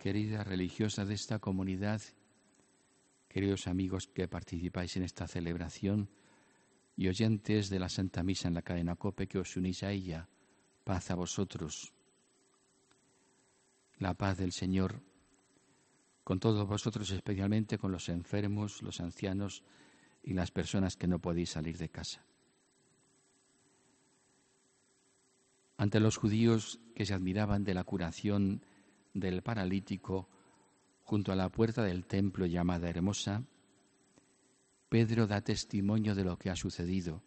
queridas religiosas de esta comunidad, queridos amigos que participáis en esta celebración y oyentes de la Santa Misa en la cadena COPE que os unís a ella, paz a vosotros. La paz del Señor con todos vosotros, especialmente con los enfermos, los ancianos y las personas que no podéis salir de casa. Ante los judíos que se admiraban de la curación del paralítico junto a la puerta del templo llamada Hermosa, Pedro da testimonio de lo que ha sucedido.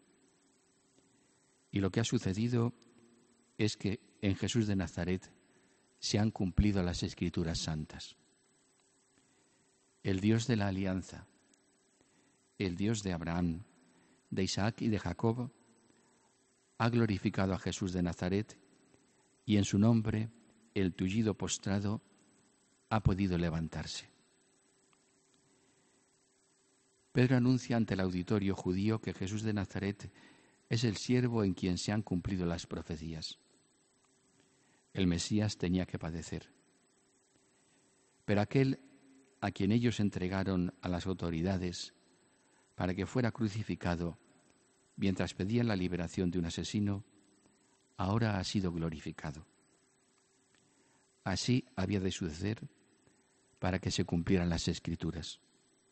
Y lo que ha sucedido es que en Jesús de Nazaret se han cumplido las Escrituras santas. El Dios de la alianza, el Dios de Abraham, de Isaac y de Jacob, ha glorificado a Jesús de Nazaret y en su nombre el tullido postrado ha podido levantarse. Pedro anuncia ante el auditorio judío que Jesús de Nazaret es el siervo en quien se han cumplido las profecías. El Mesías tenía que padecer. Pero aquel a quien ellos entregaron a las autoridades para que fuera crucificado mientras pedían la liberación de un asesino, ahora ha sido glorificado. Así había de suceder para que se cumplieran las Escrituras.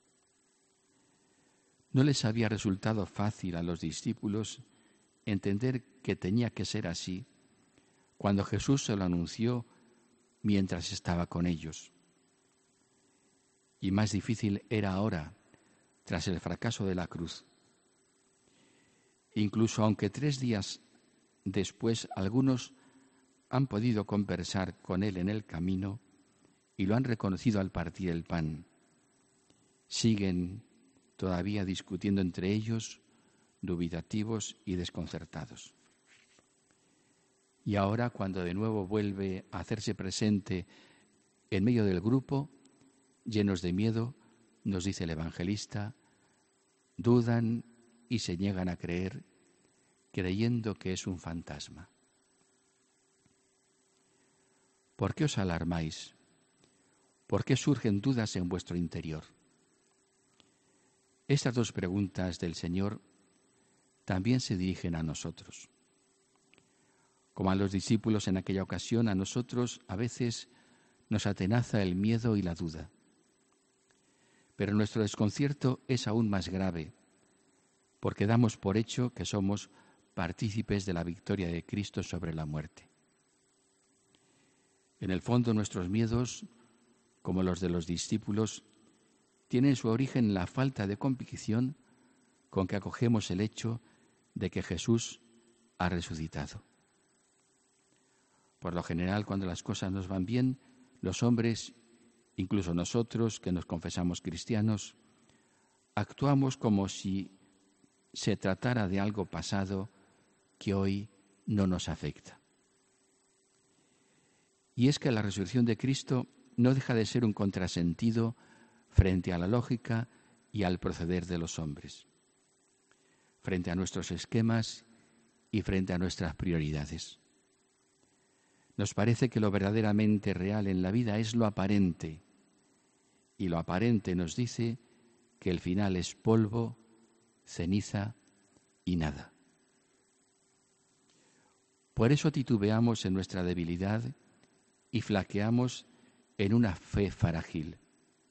No les había resultado fácil a los discípulos entender que tenía que ser así cuando Jesús se lo anunció mientras estaba con ellos. Y más difícil era ahora, tras el fracaso de la cruz. Incluso aunque 3 días después algunos han podido conversar con él en el camino y lo han reconocido al partir el pan, siguen todavía discutiendo entre ellos, dubitativos y desconcertados. Y ahora, cuando de nuevo vuelve a hacerse presente en medio del grupo, llenos de miedo, nos dice el evangelista, dudan y se niegan a creer, creyendo que es un fantasma. ¿Por qué os alarmáis? ¿Por qué surgen dudas en vuestro interior? Estas 2 preguntas del Señor también se dirigen a nosotros. Como a los discípulos en aquella ocasión, a nosotros a veces nos atenaza el miedo y la duda. Pero nuestro desconcierto es aún más grave, porque damos por hecho que somos partícipes de la victoria de Cristo sobre la muerte. En el fondo, nuestros miedos, como los de los discípulos, tienen su origen en la falta de convicción con que acogemos el hecho de que Jesús ha resucitado. Por lo general, cuando las cosas nos van bien, los hombres, incluso nosotros que nos confesamos cristianos, actuamos como si se tratara de algo pasado que hoy no nos afecta. Y es que la resurrección de Cristo no deja de ser un contrasentido frente a la lógica y al proceder de los hombres, frente a nuestros esquemas y frente a nuestras prioridades. Nos parece que lo verdaderamente real en la vida es lo aparente, y lo aparente nos dice que el final es polvo, ceniza y nada. Por eso titubeamos en nuestra debilidad y flaqueamos en una fe frágil.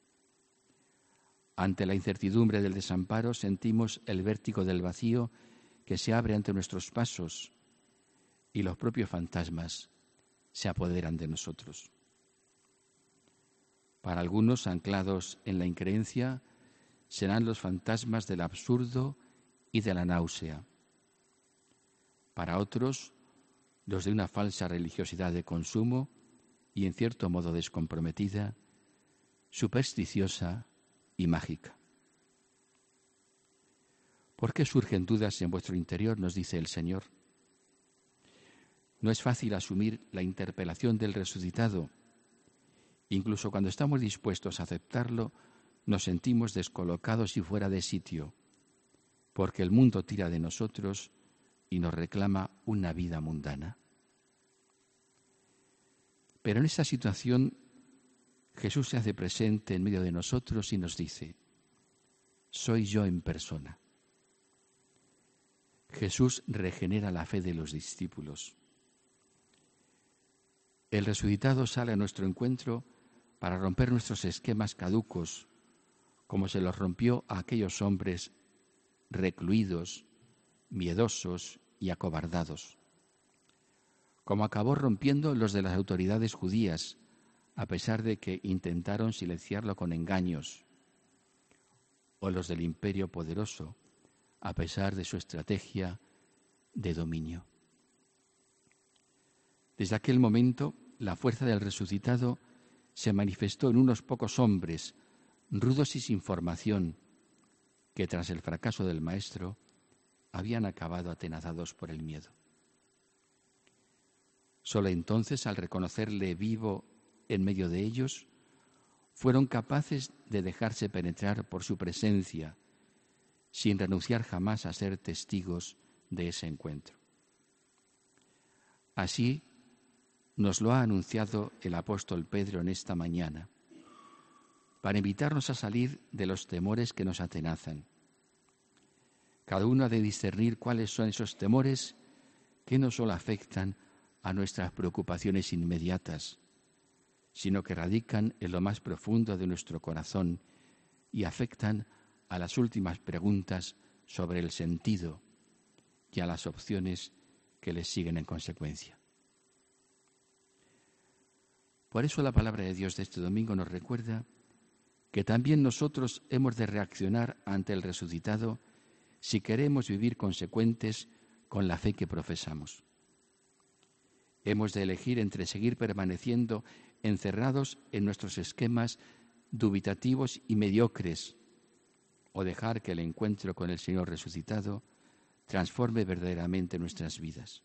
Ante la incertidumbre del desamparo sentimos el vértigo del vacío que se abre ante nuestros pasos y los propios fantasmas se apoderan de nosotros. Para algunos, anclados en la increencia, serán los fantasmas del absurdo y de la náusea. Para otros, los de una falsa religiosidad de consumo y en cierto modo descomprometida, supersticiosa y mágica. ¿Por qué surgen dudas en vuestro interior?, nos dice el Señor. No es fácil asumir la interpelación del resucitado. Incluso cuando estamos dispuestos a aceptarlo, nos sentimos descolocados y fuera de sitio, porque el mundo tira de nosotros y nos reclama una vida mundana. Pero en esta situación Jesús se hace presente en medio de nosotros y nos dice: soy yo en persona. Jesús regenera la fe de los discípulos. El resucitado sale a nuestro encuentro para romper nuestros esquemas caducos, como se los rompió a aquellos hombres recluidos, miedosos y acobardados, como acabó rompiendo los de las autoridades judías, a pesar de que intentaron silenciarlo con engaños, o los del imperio poderoso, a pesar de su estrategia de dominio. Desde aquel momento, la fuerza del resucitado se manifestó en unos pocos hombres, rudos y sin formación, que tras el fracaso del Maestro habían acabado atenazados por el miedo. Solo entonces, al reconocerle vivo en medio de ellos, fueron capaces de dejarse penetrar por su presencia, sin renunciar jamás a ser testigos de ese encuentro. Así nos lo ha anunciado el apóstol Pedro en esta mañana, para invitarnos a salir de los temores que nos atenazan. Cada uno ha de discernir cuáles son esos temores que no solo afectan a nuestras preocupaciones inmediatas, sino que radican en lo más profundo de nuestro corazón y afectan a las últimas preguntas sobre el sentido y a las opciones que les siguen en consecuencia. Por eso la palabra de Dios de este domingo nos recuerda que también nosotros hemos de reaccionar ante el resucitado si queremos vivir consecuentes con la fe que profesamos. Hemos de elegir entre seguir permaneciendo encerrados en nuestros esquemas dubitativos y mediocres, o dejar que el encuentro con el Señor resucitado transforme verdaderamente nuestras vidas.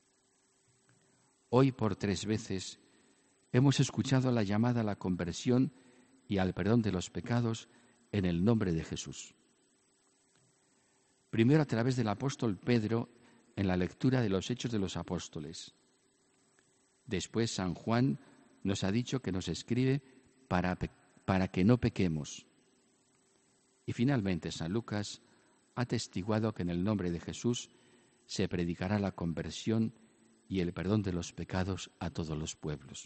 Hoy, por 3 veces, hemos escuchado la llamada a la conversión y al perdón de los pecados en el nombre de Jesús. Primero a través del apóstol Pedro en la lectura de los Hechos de los Apóstoles. Después San Juan nos ha dicho que nos escribe para que no pequemos. Y finalmente San Lucas ha atestiguado que en el nombre de Jesús se predicará la conversión y el perdón de los pecados a todos los pueblos.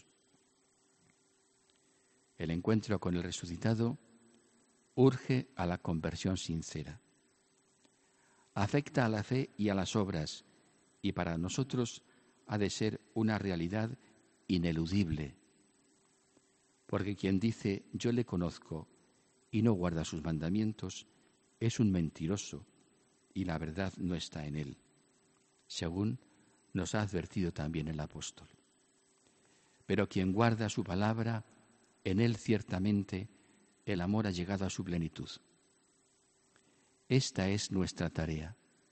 El encuentro con el resucitado urge a la conversión sincera. Afecta a la fe y a las obras, y para nosotros ha de ser una realidad ineludible. Porque quien dice yo le conozco y no guarda sus mandamientos es un mentiroso y la verdad no está en él, según nos ha advertido también el apóstol. Pero quien guarda su palabra, en él ciertamente el amor ha llegado a su plenitud. Esta es nuestra tarea.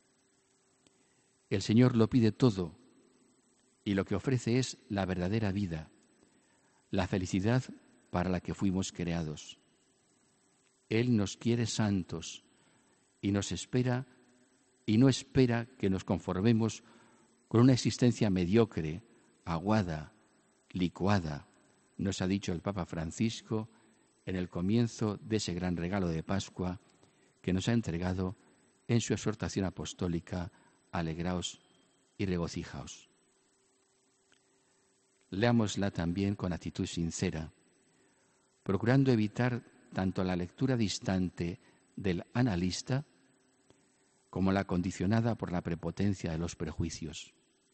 El Señor lo pide todo y lo que ofrece es la verdadera vida, la felicidad para la que fuimos creados. Él nos quiere santos y nos espera y no espera que nos conformemos con una existencia mediocre, aguada, licuada, nos ha dicho el Papa Francisco en el comienzo de ese gran regalo de Pascua que nos ha entregado en su exhortación apostólica: alegraos y regocijaos. Leámosla también con actitud sincera, procurando evitar tanto la lectura distante del analista como la condicionada por la prepotencia de los prejuicios.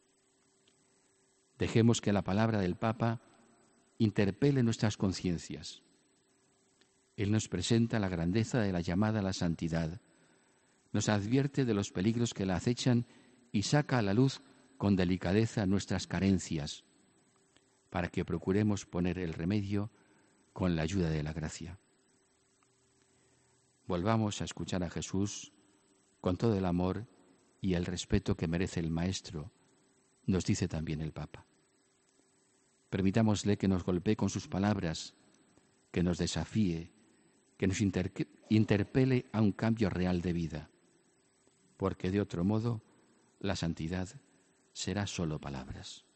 Dejemos que la palabra del Papa interpele nuestras conciencias. Él nos presenta la grandeza de la llamada a la santidad, nos advierte de los peligros que la acechan y saca a la luz con delicadeza nuestras carencias, para que procuremos poner el remedio con la ayuda de la gracia. Volvamos a escuchar a Jesús con todo el amor y el respeto que merece el Maestro, nos dice también el Papa. Permitámosle que nos golpee con sus palabras, que nos desafíe, que nos interpele a un cambio real de vida, porque de otro modo la santidad será solo palabras.